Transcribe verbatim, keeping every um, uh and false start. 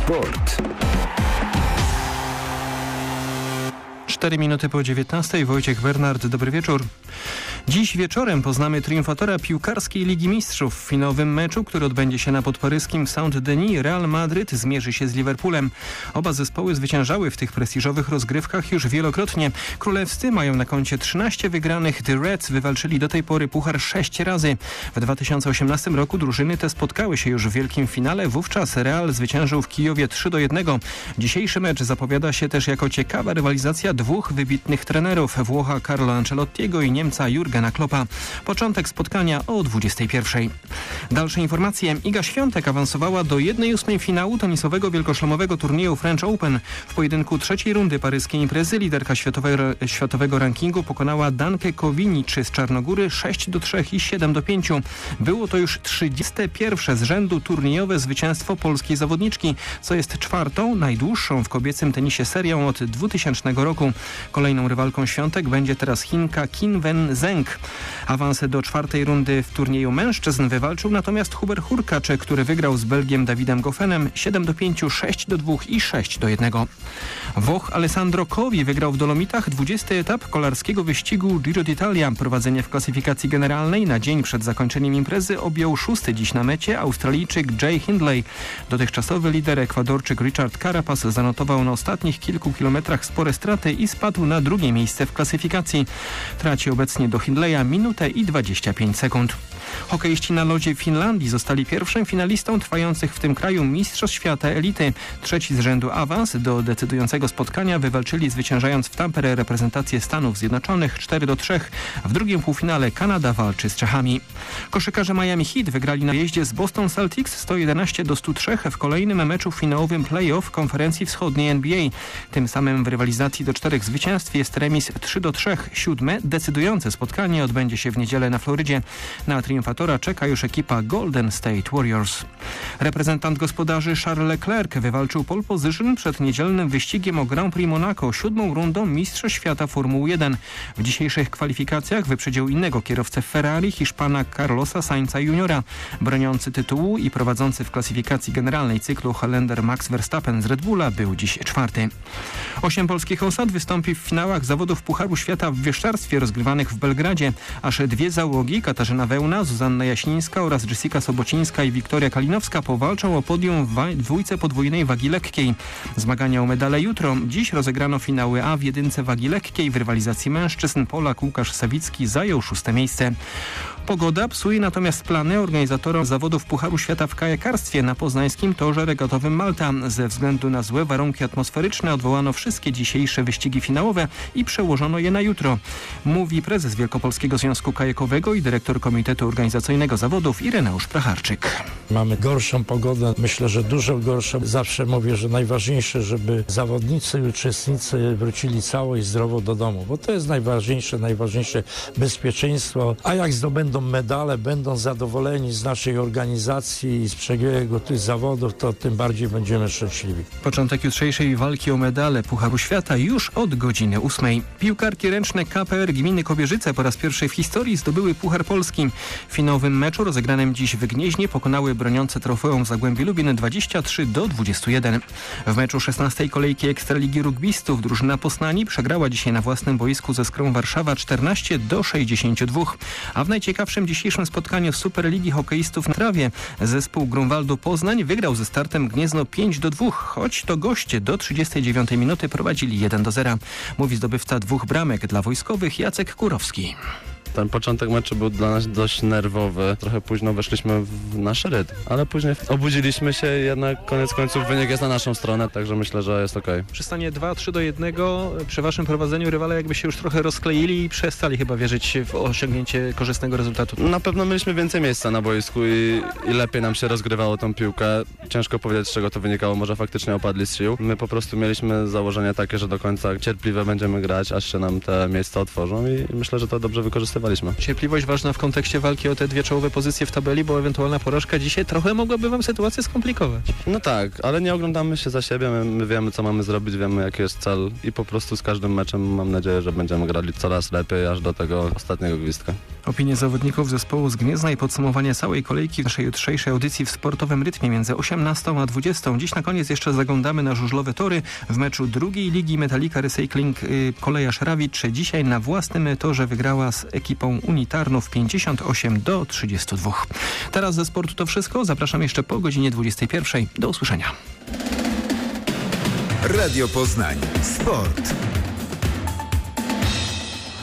Sport. cztery minuty po dziewiętnastej. Wojciech Bernard, dobry wieczór. Dziś wieczorem poznamy triumfatora piłkarskiej Ligi Mistrzów. W finałowym meczu, który odbędzie się na podparyskim Saint-Denis, Real Madryt zmierzy się z Liverpoolem. Oba zespoły zwyciężały w tych prestiżowych rozgrywkach już wielokrotnie. Królewscy mają na koncie trzynaście wygranych. The Reds wywalczyli do tej pory puchar sześć razy. W dwa tysiące osiemnastym roku drużyny te spotkały się już w wielkim finale. Wówczas Real zwyciężył w Kijowie trzy do jednego. Dzisiejszy mecz zapowiada się też jako ciekawa rywalizacja dwóch wybitnych trenerów, Włocha Carlo Ancelottiego i Niemca Jurgena Kloppa. Początek spotkania o dwudziestej pierwszej. Dalsze informacje. Iga Świątek awansowała do jednej ósmej finału tenisowego wielkoszlemowego turnieju French Open. W pojedynku trzeciej rundy paryskiej imprezy liderka światowego, światowego rankingu pokonała Dankę Kowiniczy z Czarnogóry sześć do trzech i siedem do pięciu. Było to już trzydzieste pierwsze z rzędu turniejowe zwycięstwo polskiej zawodniczki, co jest czwartą, najdłuższą w kobiecym tenisie serią od dwutysięcznego roku. Kolejną rywalką Świątek będzie teraz Chinka Qin Wen Zheng. Awans do czwartej rundy w turnieju mężczyzn wywalczył natomiast Hubert Hurkacz, który wygrał z Belgiem Davidem Goffenem siedem do pięciu, sześć do dwóch i sześć do jednego. Włoch Alessandro Covi wygrał w Dolomitach dwudziesty etap kolarskiego wyścigu Giro d'Italia. Prowadzenie w klasyfikacji generalnej na dzień przed zakończeniem imprezy objął szósty dziś na mecie Australijczyk Jay Hindley. Dotychczasowy lider Ekwadorczyk Richard Carapaz zanotował na ostatnich kilku kilometrach spore straty i spadł na drugie miejsce w klasyfikacji. Traci obecnie do Hindleya minutę i dwadzieścia pięć sekund. Hokeiści na lodzie Finlandii zostali pierwszym finalistą trwających w tym kraju Mistrzostw Świata Elity. Trzeci z rzędu awans do decydującego spotkania wywalczyli zwyciężając w Tampere reprezentację Stanów Zjednoczonych cztery do trzech. W drugim półfinale Kanada walczy z Czechami. Koszykarze Miami Heat wygrali na jeździe z Boston Celtics sto jedenaście do stu trzech w kolejnym meczu finałowym play-off konferencji wschodniej N B A. Tym samym w rywalizacji do czterech zwycięstw jest remis trzy do trzech. Siódme decydujące spotkanie odbędzie się w niedzielę na Florydzie. Na triumfatora czeka już ekipa Golden State Warriors. Reprezentant gospodarzy Charles Leclerc wywalczył pole position przed niedzielnym wyścigiem o Grand Prix Monaco siódmą rundą Mistrzostw Świata Formuły jeden. W dzisiejszych kwalifikacjach wyprzedził innego kierowcę Ferrari, Hiszpana Carlosa Sainza juniora. Broniący tytułu i prowadzący w klasyfikacji generalnej cyklu Holender Max Verstappen z Red Bulla był dziś czwarty. Osiem polskich osad wystąpi w finałach zawodów Pucharu Świata w wieszczarstwie rozgrywanych w Belgradzie. Aż dwie załogi, Katarzyna Wełna, Zuzanna Jasińska oraz Jessica Sobocińska i Wiktoria Kalinowska powalczą o podium w dwójce podwójnej wagi lekkiej. Zmagania o medale jutro. Dziś rozegrano finały A w jedynce wagi lekkiej. W rywalizacji mężczyzn Polak Łukasz Sawicki zajął szóste miejsce. Pogoda psuje natomiast plany organizatorom zawodów Pucharu Świata w kajakarstwie na poznańskim torze regatowym Malta. Ze względu na złe warunki atmosferyczne odwołano wszystkie dzisiejsze wyścigi finałowe i przełożono je na jutro. Mówi prezes Wielkopolskiego Związku Kajakowego i dyrektor Komitetu Organizacyjnego Zawodów Ireneusz Pracharczyk. Mamy gorszą pogodę, myślę, że dużo gorszą. Zawsze mówię, że najważniejsze, żeby zawodnicy i uczestnicy wrócili cało i zdrowo do domu, bo to jest najważniejsze, najważniejsze bezpieczeństwo. A jak zdobędą medale, będą zadowoleni z naszej organizacji i z przebiegu tych zawodów, to tym bardziej będziemy szczęśliwi. Początek jutrzejszej walki o medale Pucharu Świata już od godziny ósmej. Piłkarki ręczne K P R Gminy Kobierzyce po raz pierwszy w historii zdobyły Puchar Polski. W finałowym meczu rozegranym dziś w Gnieźnie pokonały broniące trofeum Zagłębie Lubin dwadzieścia trzy do dwudziestu jeden. W meczu szesnastej kolejki Ekstraligi Rugbystów drużyna Poznani przegrała dzisiaj na własnym boisku ze Skrą Warszawa czternaście do sześćdziesięciu dwóch. A w najciekawszym dzisiejszym spotkaniu Superligi Hokeistów na trawie zespół Grunwaldu Poznań wygrał ze Startem Gniezno pięć do dwóch, choć to goście do trzydziestej dziewiątej minuty prowadzili jeden do zera. Mówi zdobywca dwóch bramek dla wojskowych Jacek Kurowski. Ten początek meczu był dla nas dość nerwowy. Trochę późno weszliśmy w nasz rytm, ale później obudziliśmy się i jednak koniec końców wynik jest na naszą stronę, także myślę, że jest okej. Przy stanie dwa trzy do jednego przy waszym prowadzeniu rywale jakby się już trochę rozkleili i przestali chyba wierzyć w osiągnięcie korzystnego rezultatu. Na pewno mieliśmy więcej miejsca na boisku i, i lepiej nam się rozgrywało tą piłkę. Ciężko powiedzieć, z czego to wynikało, może faktycznie opadli z sił. My po prostu mieliśmy założenia takie, że do końca cierpliwie będziemy grać, aż się nam te miejsca otworzą i myślę, że to dobrze wykorzystaliśmy. wykorzystywaliśmy. Cierpliwość ważna w kontekście walki o te dwie czołowe pozycje w tabeli, bo ewentualna porażka dzisiaj trochę mogłaby wam sytuację skomplikować. No tak, ale nie oglądamy się za siebie, my, my wiemy co mamy zrobić, wiemy jaki jest cel i po prostu z każdym meczem mam nadzieję, że będziemy grali coraz lepiej aż do tego ostatniego gwizdka. Opinie zawodników zespołu z Gniezna i podsumowanie całej kolejki w naszej jutrzejszej audycji w sportowym rytmie między osiemnastą a dwudziestą. Dziś na koniec jeszcze zaglądamy na żużlowe tory. W meczu drugiej ligi Metalika Recycling yy, Kolejarz Rawicz dzisiaj na własnym torze wygrała z ekipą Unitarnów pięćdziesiąt osiem do trzydziestu dwóch. Teraz ze sportu to wszystko. Zapraszam jeszcze po godzinie dwudziestej pierwszej. Do usłyszenia. Radio Poznań. Sport.